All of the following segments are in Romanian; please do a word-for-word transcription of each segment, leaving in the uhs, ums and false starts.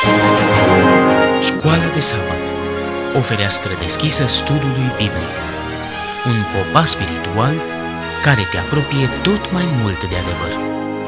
Școala de sabat, o fereastră deschisă studiului biblic, un popas spiritual care te apropie tot mai mult de adevăr.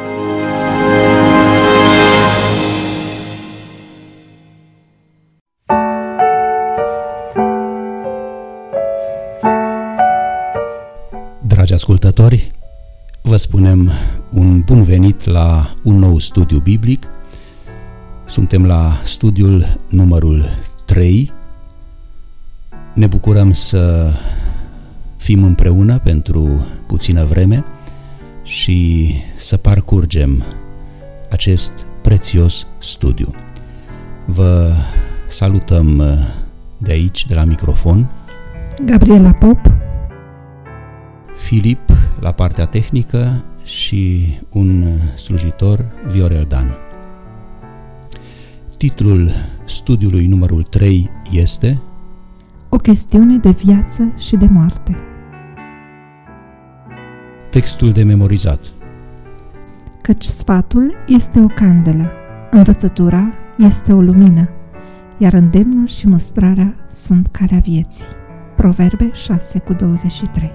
Dragi ascultători, vă spunem un bun venit la un nou studiu biblic. Suntem la studiul numărul trei. Ne bucurăm să fim împreună pentru puțină vreme și să parcurgem acest prețios studiu. Vă salutăm de aici, de la microfon, Gabriela Pop, Filip la partea tehnică și un slujitor, Viorel Dan. Titlul studiului numărul trei este O chestiune de viață și de moarte. Textul de memorizat. Căci sfatul este o candelă, învățătura este o lumină, iar îndemnul și mustrarea sunt calea vieții. Proverbe șase cu douăzeci și trei.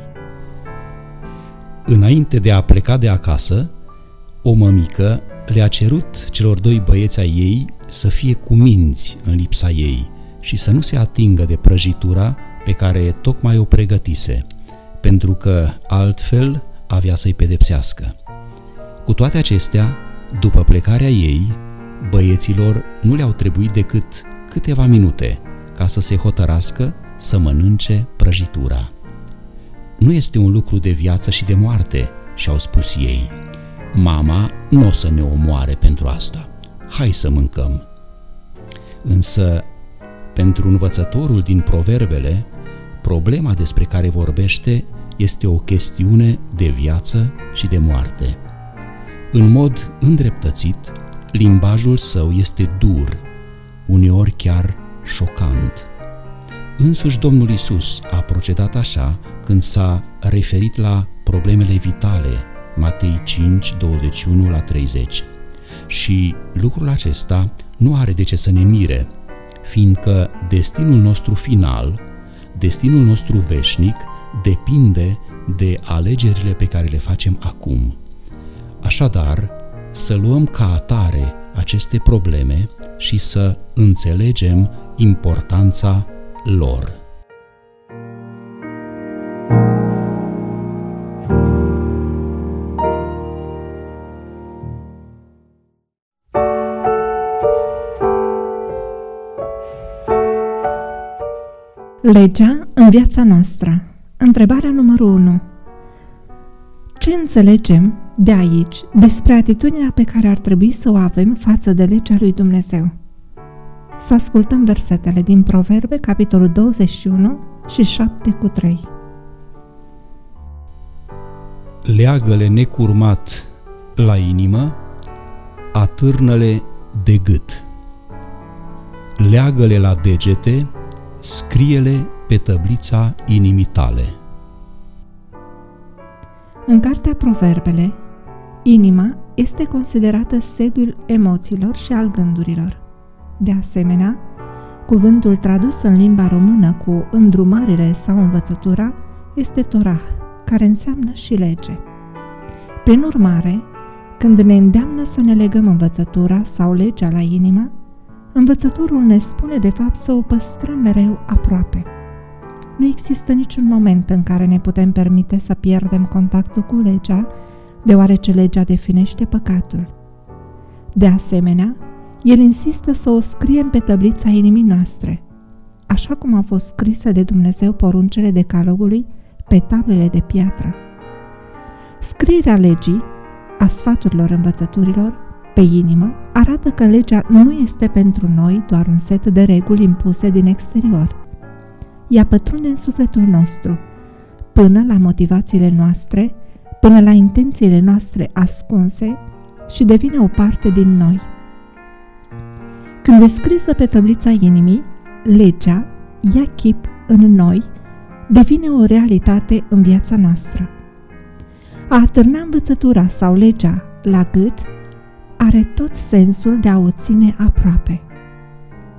Înainte de a pleca de acasă, o mămică le-a cerut celor doi băieți ai ei să fie cuminți în lipsa ei și să nu se atingă de prăjitura pe care tocmai o pregătise, pentru că altfel avea să-i pedepsească. Cu toate acestea, după plecarea ei, băieților nu le-au trebuit decât câteva minute ca să se hotărască să mănânce prăjitura. Nu este un lucru de viață și de moarte, și-au spus ei. Mama nu o să ne omoare pentru asta. Hai să mâncăm. Însă, pentru învățătorul din Proverbele, problema despre care vorbește este o chestiune de viață și de moarte. În mod îndreptățit, limbajul său este dur, uneori chiar șocant. Însuși Domnul Iisus a procedat așa când s-a referit la problemele vitale, Matei cinci, douăzeci și unu la treizeci. Și lucrul acesta nu are de ce să ne mire, fiindcă destinul nostru final, destinul nostru veșnic, depinde de alegerile pe care le facem acum. Așadar, să luăm ca atare aceste probleme și să înțelegem importanța lor. Legea în viața noastră. Întrebarea numărul unu. Ce înțelegem de aici despre atitudinea pe care ar trebui să o avem față de legea lui Dumnezeu? Să ascultăm versetele din Proverbe, capitolul douăzeci și unu și șapte cu trei. Leagă-le necurmat la inimă, atârnă-le de gât. Leagă-le la degete, scrie-le pe tăblița inimii tale. În cartea Proverbele, inima este considerată sediul emoțiilor și al gândurilor. De asemenea, cuvântul tradus în limba română cu îndrumările sau învățătura este Torah, care înseamnă și lege. Prin urmare, când ne îndeamnă să ne legăm învățătura sau legea la inimă, învățătorul ne spune de fapt să o păstrăm mereu aproape. Nu există niciun moment în care ne putem permite să pierdem contactul cu legea, deoarece legea definește păcatul. De asemenea, el insistă să o scriem pe tăblița inimii noastre, așa cum au fost scrise de Dumnezeu poruncele decalogului pe tablele de piatră. Scrierea legii, a sfaturilor învățăturilor, pe inimă, arată că legea nu este pentru noi doar un set de reguli impuse din exterior. Ea pătrunde în sufletul nostru, până la motivațiile noastre, până la intențiile noastre ascunse și devine o parte din noi. Când e scrisă pe tăblița inimii, legea ia chip în noi, devine o realitate în viața noastră. A atârna învățătura sau legea la gât are tot sensul de a o ține aproape.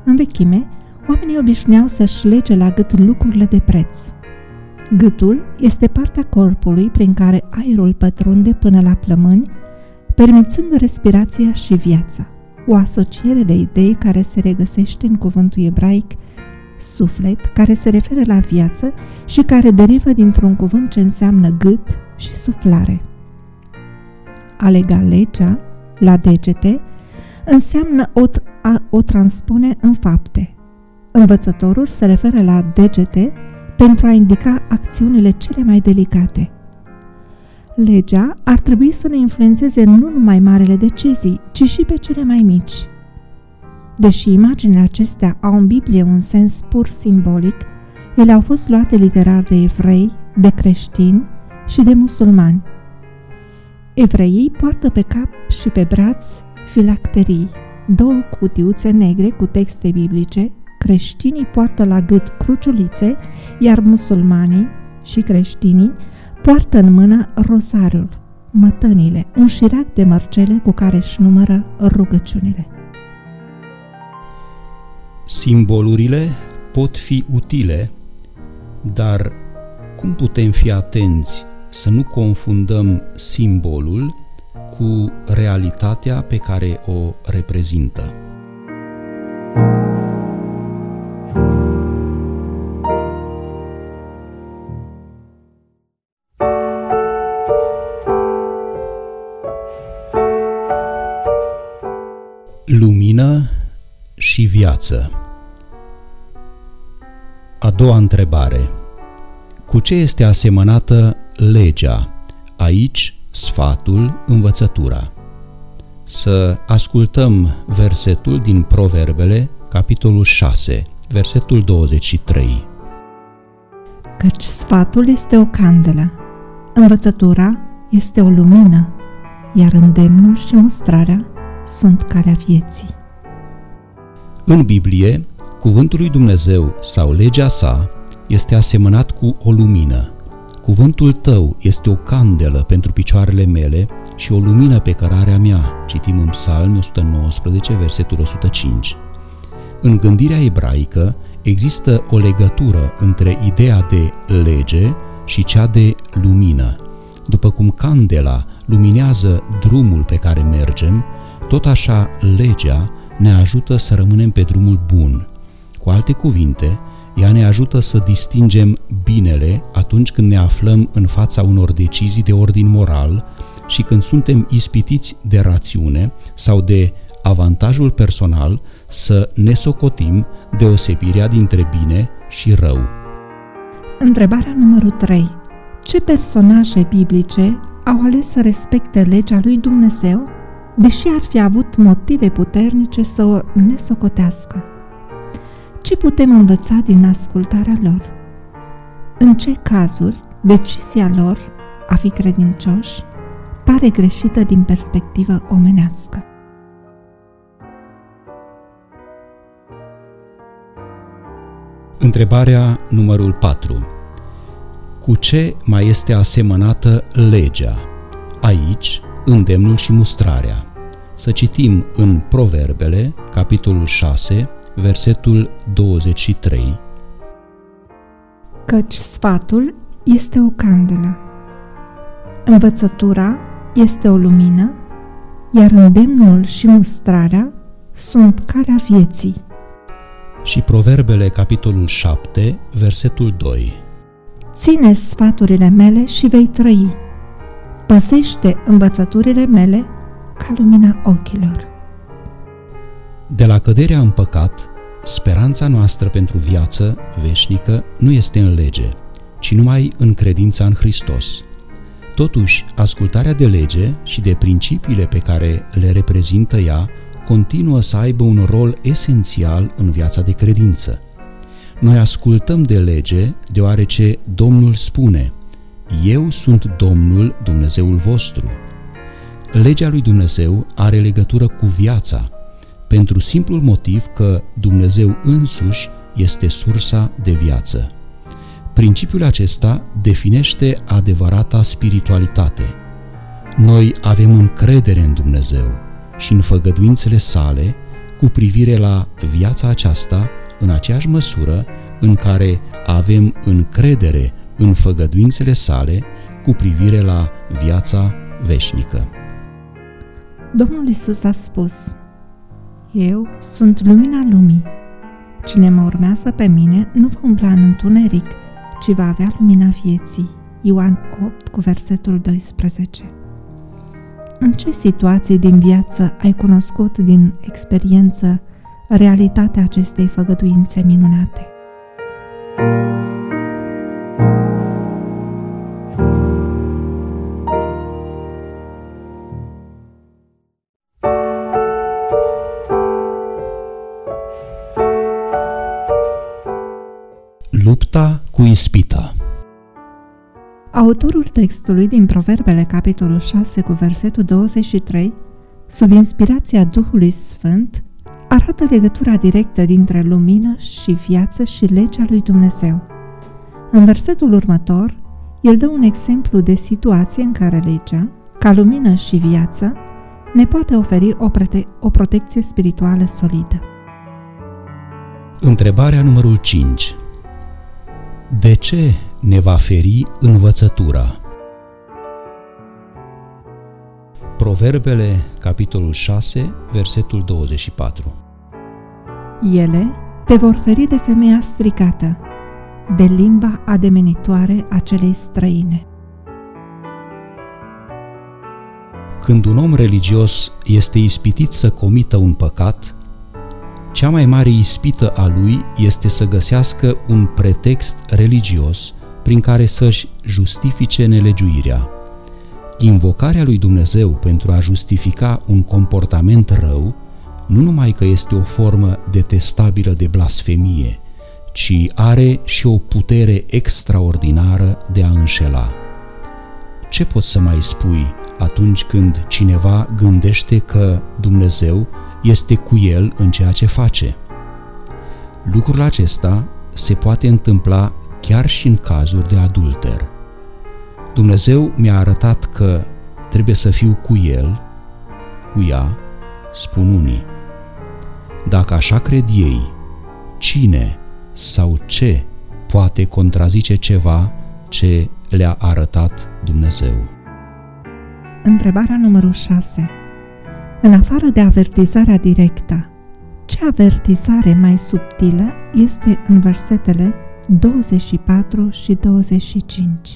În vechime, oamenii obișnuiau să-și lege la gât lucrurile de preț. Gâtul este partea corpului prin care aerul pătrunde până la plămâni, permițând respirația și viața, o asociere de idei care se regăsește în cuvântul ebraic suflet, care se referă la viață și care derivă dintr-un cuvânt ce înseamnă gât și suflare. A lega legea la degete înseamnă o, a, o transpune în fapte. Învățătorul se referă la degete pentru a indica acțiunile cele mai delicate. Legea ar trebui să ne influențeze nu numai marele decizii, ci și pe cele mai mici. Deși imaginile acestea au în Biblie un sens pur simbolic, ele au fost luate literar de evrei, de creștini și de musulmani. Evreii poartă pe cap și pe braț filacterii, două cutiuțe negre cu texte biblice, creștinii poartă la gât cruciulițe, iar musulmanii și creștinii poartă în mână rosariul, mătănile, un șirac de mărcele cu care își numără rugăciunile. Simbolurile pot fi utile, dar cum putem fi atenți să nu confundăm simbolul cu realitatea pe care o reprezintă? Lumină și viață. A doua întrebare. Cu ce este asemănată legea? Aici, sfatul, învățătura. Să ascultăm versetul din Proverbele, capitolul șase, versetul douăzeci și trei. Căci sfatul este o candelă, învățătura este o lumină, iar îndemnul și mustrarea sunt calea vieții. În Biblie, cuvântul lui Dumnezeu sau legea sa este asemănat cu o lumină. Cuvântul tău este o candelă pentru picioarele mele și o lumină pe cărarea mea, citim în Psalmi o sută nouăsprezece, versetul o sută cinci. În gândirea ebraică există o legătură între ideea de lege și cea de lumină. După cum candela luminează drumul pe care mergem, tot așa legea ne ajută să rămânem pe drumul bun. Cu alte cuvinte, ea ne ajută să distingem binele atunci când ne aflăm în fața unor decizii de ordin moral și când suntem ispitiți de rațiune sau de avantajul personal să ne socotim deosebirea dintre bine și rău. Întrebarea numărul trei. Ce personaje biblice au ales să respecte legea lui Dumnezeu, deși ar fi avut motive puternice să o nesocotească? Ce putem învăța din ascultarea lor? În ce cazuri decizia lor, a fi credincioși, pare greșită din perspectivă omenească? Întrebarea numărul patru. Cu ce mai este asemănată legea? Aici, îndemnul și mustrarea. Să citim în Proverbele, capitolul șase, versetul douăzeci și trei. Căci sfatul este o candelă, învățătura este o lumină, iar îndemnul și mustrarea sunt calea vieții. Și Proverbele, capitolul șapte, versetul doi. Ține sfaturile mele și vei trăi. Păzește învățăturile mele ca lumina ochilor. De la căderea în păcat, speranța noastră pentru viață veșnică nu este în lege, ci numai în credința în Hristos. Totuși, ascultarea de lege și de principiile pe care le reprezintă ea continuă să aibă un rol esențial în viața de credință. Noi ascultăm de lege deoarece Domnul spune: Eu sunt Domnul, Dumnezeul vostru. Legea lui Dumnezeu are legătură cu viața, pentru simplul motiv că Dumnezeu însuși este sursa de viață. Principiul acesta definește adevărata spiritualitate. Noi avem încredere în Dumnezeu și în făgăduințele sale, cu privire la viața aceasta în aceeași măsură în care avem încredere în făgăduințele sale cu privire la viața veșnică. Domnul Iisus a spus: Eu sunt lumina lumii. Cine mă urmează pe mine nu va umbla în întuneric, ci va avea lumina vieții. Ioan opt cu versetul doisprezece. În ce situații din viață ai cunoscut din experiență realitatea acestei făgăduințe minunate? Lupta cu ispita. Autorul textului din Proverbele, capitolul șase, cu versetul douăzeci și trei, sub inspirația Duhului Sfânt, arată legătura directă dintre lumină și viață și legea lui Dumnezeu. În versetul următor, el dă un exemplu de situație în care legea, ca lumină și viață, ne poate oferi o, prote- o protecție spirituală solidă. Întrebarea numărul cinci. De ce ne va feri învățătura? Proverbele, capitolul șase, versetul douăzeci și patru. Ele te vor feri de femeia stricată, de limba ademenitoare a celei străine. Când un om religios este ispitit să comită un păcat, cea mai mare ispită a lui este să găsească un pretext religios prin care să-și justifice nelegiuirea. Invocarea lui Dumnezeu pentru a justifica un comportament rău nu numai că este o formă detestabilă de blasfemie, ci are și o putere extraordinară de a înșela. Ce poți să mai spui atunci când cineva gândește că Dumnezeu este cu el în ceea ce face? Lucrul acesta se poate întâmpla chiar și în cazuri de adulter. Dumnezeu mi-a arătat că trebuie să fiu cu el, cu ea, spun unii. Dacă așa cred ei, cine sau ce poate contrazice ceva ce le-a arătat Dumnezeu? Întrebarea numărul șase. În afară de avertizarea directă, ce avertizare mai subtilă este în versetele douăzeci și patru și douăzeci și cinci?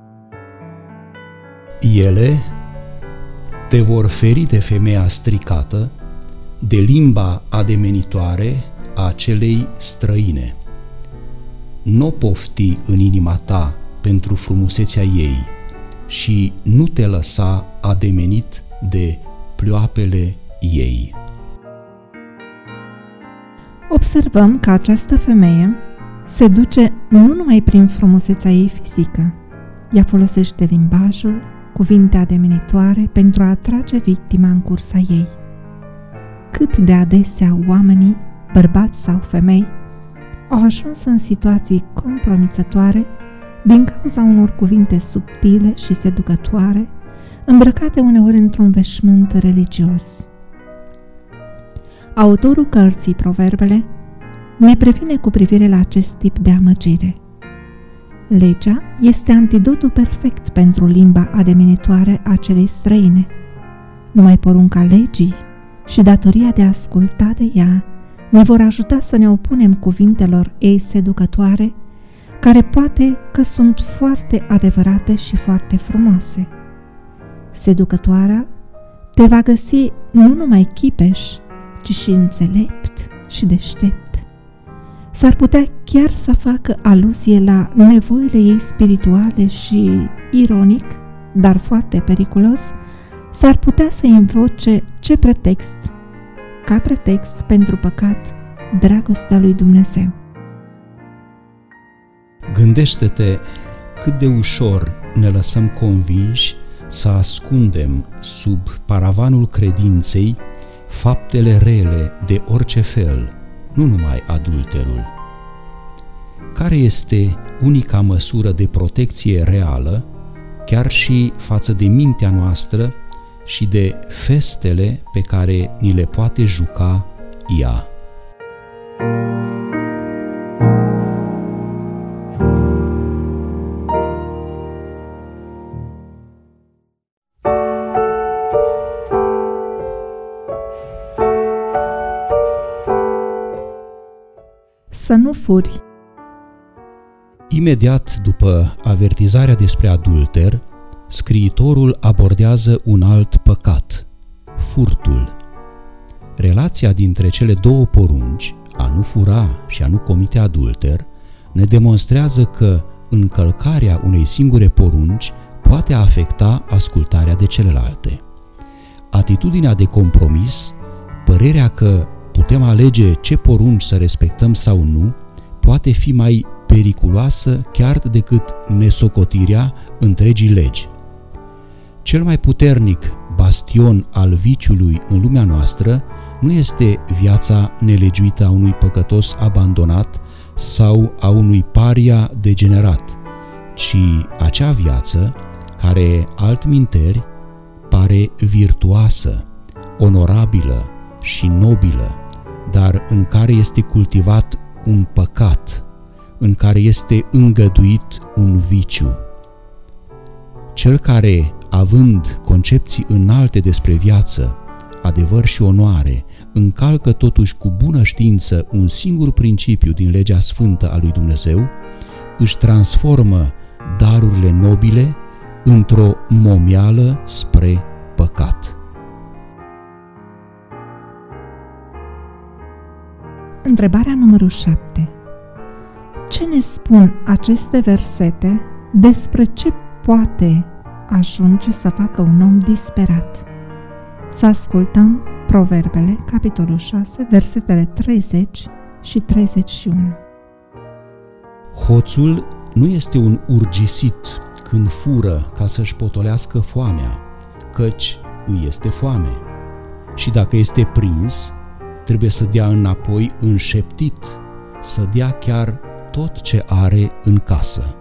Ele te vor feri de femeia stricată, de limba ademenitoare a celei străine. Nu pofti în inima ta pentru frumusețea ei și nu te lăsa ademenit de ploapele ei. Observăm că această femeie se duce nu numai prin frumusețea ei fizică. Ea folosește limbajul, cuvinte ademenitoare pentru a atrage victima în cursa ei. Cât de adesea oamenii, bărbați sau femei, au ajuns în situații compromițătoare din cauza unor cuvinte subtile și seducătoare, îmbrăcate uneori într-un veșmânt religios. Autorul cărții Proverbele ne previne cu privire la acest tip de amăgire. Legea este antidotul perfect pentru limba ademenitoare a celei străine. Numai porunca legii și datoria de a asculta de ea ne vor ajuta să ne opunem cuvintelor ei seducătoare, care poate că sunt foarte adevărate și foarte frumoase. Seducătoarea te va găsi nu numai chipeș, ci și înțelept și deștept. S-ar putea chiar să facă aluzie la nevoile ei spirituale și, ironic, dar foarte periculos, s-ar putea să invoce ce pretext, ca pretext pentru păcat, dragostea lui Dumnezeu. Gândește-te cât de ușor ne lăsăm convinși să ascundem sub paravanul credinței faptele rele de orice fel, nu numai adulterul. Care este unica măsură de protecție reală, chiar și față de mintea noastră și de festele pe care ni le poate juca ea. Să nu furi. Imediat după avertizarea despre adulter, scriitorul abordează un alt păcat, furtul. Relația dintre cele două porunci, a nu fura și a nu comite adulter, ne demonstrează că încălcarea unei singure porunci poate afecta ascultarea de celelalte. Atitudinea de compromis, părerea că putem alege ce porunci să respectăm sau nu, poate fi mai periculoasă chiar decât nesocotirea întregii legi. Cel mai puternic bastion al viciului în lumea noastră nu este viața nelegiuită a unui păcătos abandonat sau a unui paria degenerat, ci acea viață care, altminteri, pare virtuoasă, onorabilă și nobilă, dar în care este cultivat un păcat, în care este îngăduit un viciu. Cel care, având concepții înalte despre viață, adevăr și onoare, încalcă totuși cu bună știință un singur principiu din legea sfântă a lui Dumnezeu, își transformă darurile nobile într-o momeală spre păcat. Întrebarea numărul șapte. Ce ne spun aceste versete despre ce poate ajunge să facă un om disperat? Să ascultăm Proverbele, capitolul șase, versetele treizeci și treizeci și unu. Hoțul nu este un urgisit când fură ca să-și potolească foamea, căci îi este foame. Și dacă este prins, trebuie să dea înapoi înșeptit, să dea chiar tot ce are în casă.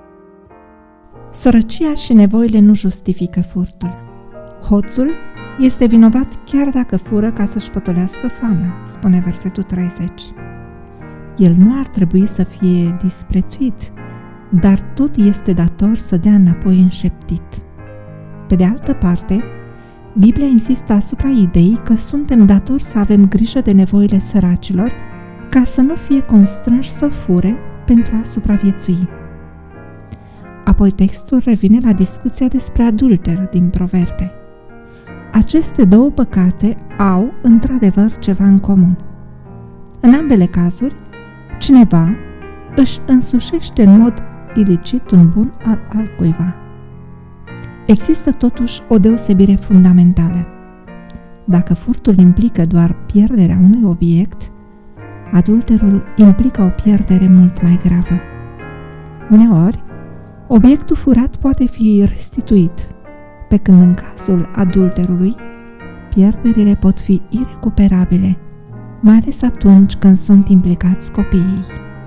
Sărăcia și nevoile nu justifică furtul. Hoțul este vinovat chiar dacă fură ca să-și potolească foamea, spune versetul treizeci. El nu ar trebui să fie disprețuit, dar tot este dator să dea înapoi înșeptit. Pe de altă parte, Biblia insistă asupra ideii că suntem datori să avem grijă de nevoile săracilor ca să nu fie constrânși să fure pentru a supraviețui. Apoi textul revine la discuția despre adulter din Proverbe. Aceste două păcate au, într-adevăr, ceva în comun. În ambele cazuri, cineva își însușește în mod ilicit un bun al altcuiva. Există totuși o deosebire fundamentală. Dacă furtul implică doar pierderea unui obiect, adulterul implică o pierdere mult mai gravă. Uneori, obiectul furat poate fi restituit, pe când în cazul adulterului, pierderile pot fi irecuperabile, mai ales atunci când sunt implicați copiii.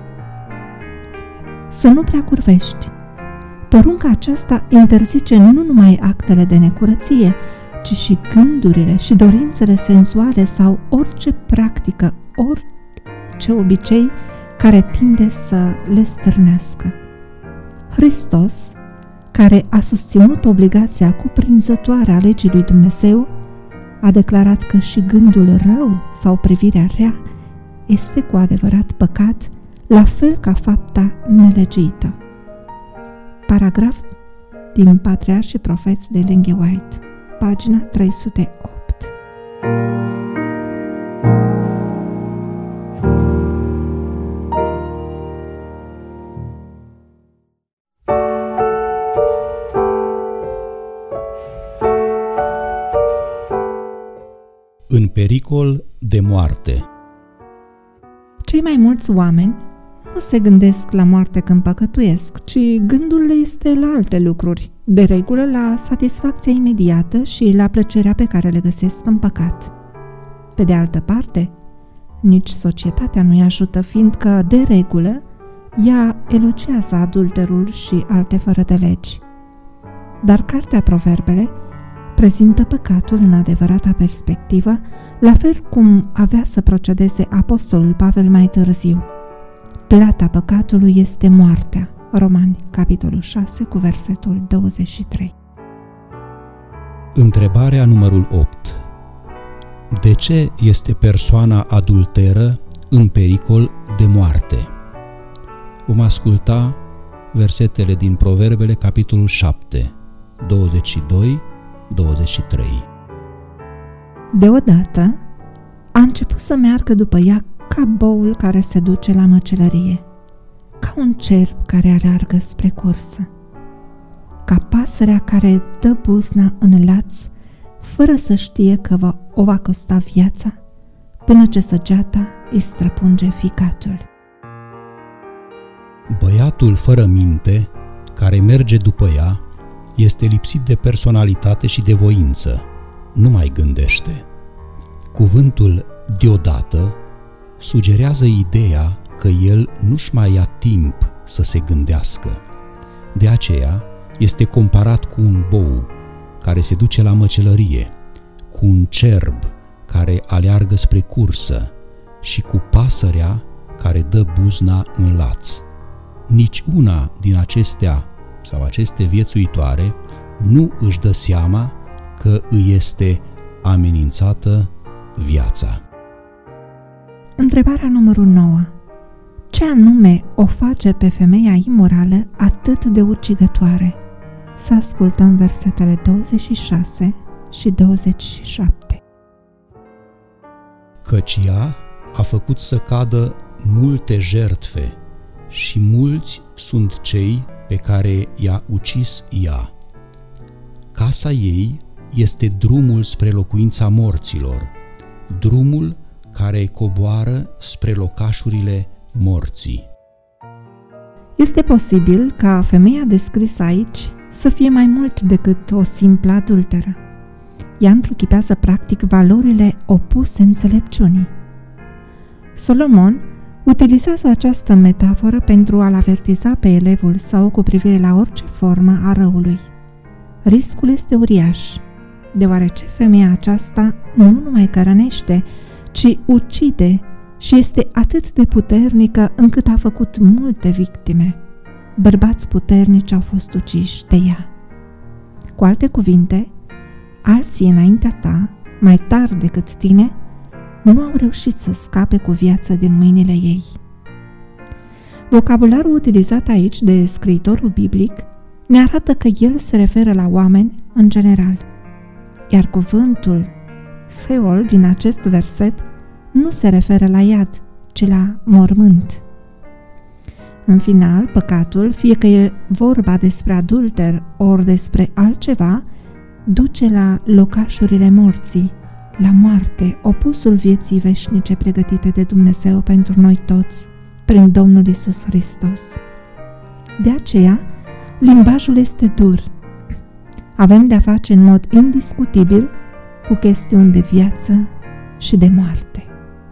Să nu prea curvești. Porunca aceasta interzice nu numai actele de necurăție, ci și gândurile și dorințele senzuale sau orice practică, orice obicei care tinde să le stârnească. Hristos, care a susținut obligația cuprinzătoare a legii lui Dumnezeu, a declarat că și gândul rău sau privirea rea este cu adevărat păcat, la fel ca fapta nelegiuită. Paragraf din Patriarhi și Profeți de Ellen G. White, pagina trei sute opt. În pericol de moarte. Cei mai mulți oameni nu se gândesc la moarte când păcătuiesc, ci gândul le este la alte lucruri, de regulă la satisfacția imediată și la plăcerea pe care le găsesc în păcat. Pe de altă parte, nici societatea nu-i ajută, fiindcă, de regulă, ea elogiază adulterul și alte fără de legi. Dar cartea Proverbele prezintă păcatul în adevărata perspectivă, la fel cum avea să procedeze apostolul Pavel mai târziu. Plata păcatului este moartea. Romani, capitolul șase, cu versetul douăzeci și trei. Întrebarea numărul opt. De ce este persoana adulteră în pericol de moarte? Vom asculta versetele din Proverbele, capitolul șapte, douăzeci și doi douăzeci și trei. Deodată a început să meargă după ea ca boul care se duce la măcelărie, ca un cerb care aleargă spre cursă, ca pasărea care dă buzna în laț, fără să știe că va, o va costa viața, până ce săgeata îi străpunge ficatul. Băiatul fără minte, care merge după ea, este lipsit de personalitate și de voință, nu mai gândește. Cuvântul deodată sugerează ideea că el nu-și mai ia timp să se gândească. De aceea este comparat cu un bou care se duce la măcelărie, cu un cerb care aleargă spre cursă și cu pasărea care dă buzna în laț. Nici una din acestea sau aceste viețuitoare nu își dă seama că îi este amenințată viața. Întrebarea numărul nouă. Ce anume o face pe femeia imorală atât de ucigătoare? Să ascultăm versetele douăzeci și șase și douăzeci și șapte. Căci ea a făcut să cadă multe jertfe și mulți sunt cei pe care i-a ucis ea. Casa ei este drumul spre locuința morților, drumul care coboară spre locașurile morții. Este posibil ca femeia descrisă aici să fie mai mult decât o simplă adulteră. Ea întruchipează practic valorile opuse înțelepciunii. Solomon utilizează această metaforă pentru a-l avertiza pe elevul său cu privire la orice formă a răului. Riscul este uriaș, deoarece femeia aceasta nu numai că rănește, ci ucide și este atât de puternică încât a făcut multe victime. Bărbați puternici au fost uciși de ea. Cu alte cuvinte, alții înaintea ta, mai tari decât tine, nu au reușit să scape cu viața din mâinile ei. Vocabularul utilizat aici de scriitorul biblic ne arată că el se referă la oameni în general, iar cuvântul Seol din acest verset nu se referă la iad, ci la mormânt. În final, păcatul, fie că e vorba despre adulter ori despre altceva, duce la locașurile morții, la moarte, opusul vieții veșnice pregătite de Dumnezeu pentru noi toți, prin Domnul Iisus Hristos. De aceea, limbajul este dur. Avem de-a face în mod indiscutibil cu chestiuni de viață și de moarte.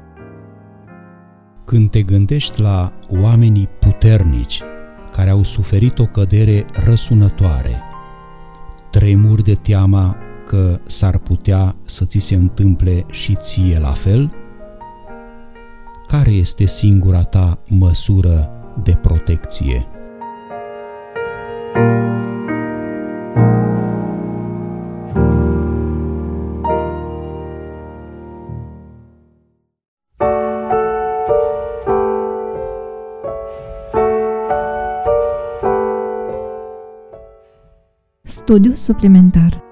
Când te gândești la oamenii puternici care au suferit o cădere răsunătoare, tremuri de teama că s-ar putea să ți se întâmple și ție la fel? Care este singura ta măsură de protecție? Studiu suplimentar.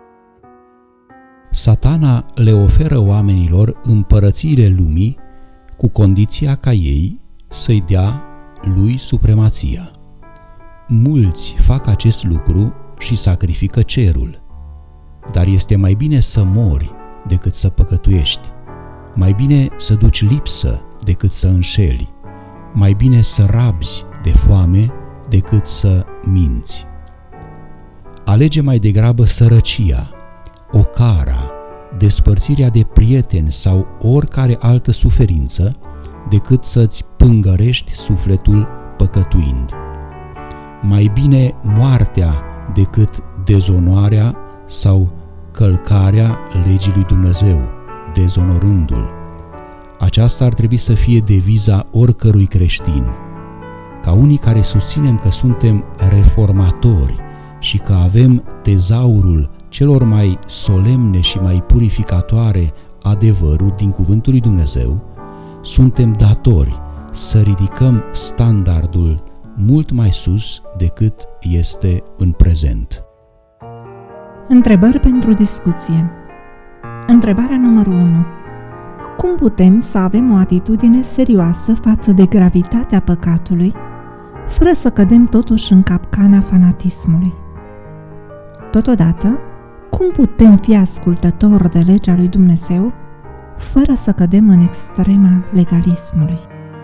Satana le oferă oamenilor împărățiile lumii cu condiția ca ei să-i dea lui supremația. Mulți fac acest lucru și sacrifică cerul, dar este mai bine să mori decât să păcătuiești, mai bine să duci lipsă decât să înșeli, mai bine să rabzi de foame decât să minți. Alege mai degrabă sărăcia, ocara, despărțirea de prieteni sau oricare altă suferință decât să-ți pângărești sufletul păcătuind. Mai bine moartea decât dezonoarea sau încălcarea legii lui Dumnezeu, dezonorându-L. Aceasta ar trebui să fie deviza oricărui creștin. Ca unii care susținem că suntem reformatori și că avem tezaurul celor mai solemne și mai purificatoare adevăruri din Cuvântul lui Dumnezeu, suntem datori să ridicăm standardul mult mai sus decât este în prezent. Întrebări pentru discuție. Întrebarea numărul unu. Cum putem să avem o atitudine serioasă față de gravitatea păcatului, fără să cădem totuși în capcana fanatismului? Totodată, cum putem fi ascultători de legea lui Dumnezeu, fără să cădem în extrema legalismului?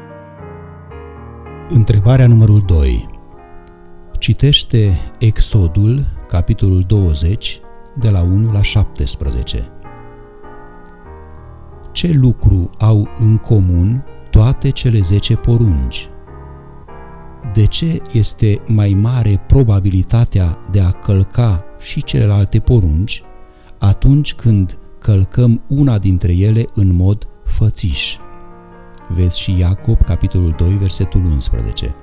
Întrebarea numărul doi. Citește Exodul, capitolul douăzeci, de la unu la șaptesprezece. Ce lucru au în comun toate cele zece porunci? De ce este mai mare probabilitatea de a călca și celelalte porunci atunci când călcăm una dintre ele în mod fățiș? Vezi și Iacob, capitolul doi, versetul unsprezece.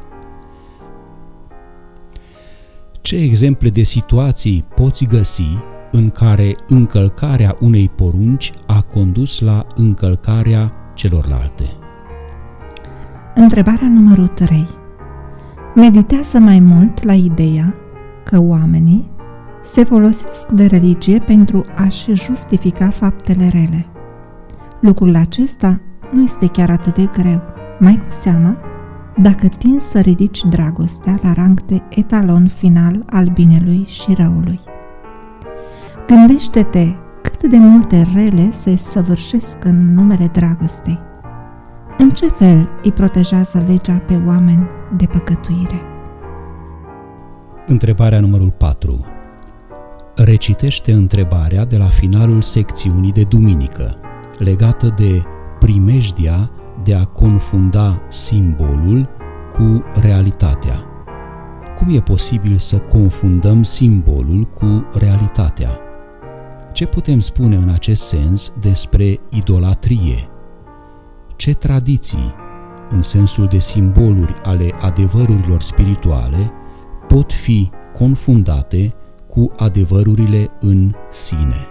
Ce exemple de situații poți găsi în care încălcarea unei porunci a condus la încălcarea celorlalte? Întrebarea numărul trei. Meditează mai mult la ideea că oamenii se folosesc de religie pentru a-și justifica faptele rele. Lucrul acesta nu este chiar atât de greu, mai cu seamă dacă tinzi să ridici dragostea la rang de etalon final al binelui și răului. Gândește-te cât de multe rele se săvârșesc în numele dragostei. În ce fel îi protejează legea pe oameni de păcătuire? Întrebarea numărul patru. Recitește întrebarea de la finalul secțiunii de duminică, legată de primejdia de a confunda simbolul cu realitatea. Cum e posibil să confundăm simbolul cu realitatea? Ce putem spune în acest sens despre idolatrie? Ce tradiții, în sensul de simboluri ale adevărurilor spirituale, pot fi confundate cu adevărurile în sine?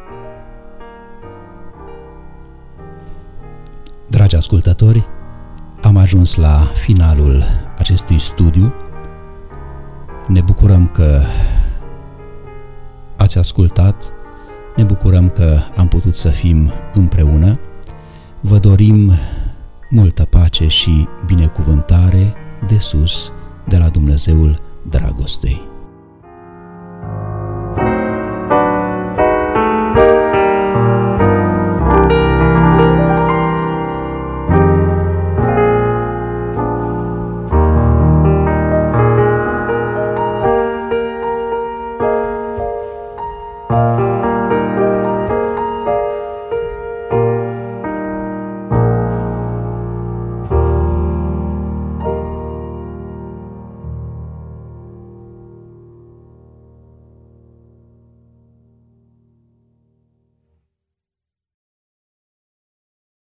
Dragi ascultători, am ajuns la finalul acestui studiu. Ne bucurăm că ați ascultat, ne bucurăm că am putut să fim împreună. Vă dorim multă pace și binecuvântare de sus, de la Dumnezeul dragostei.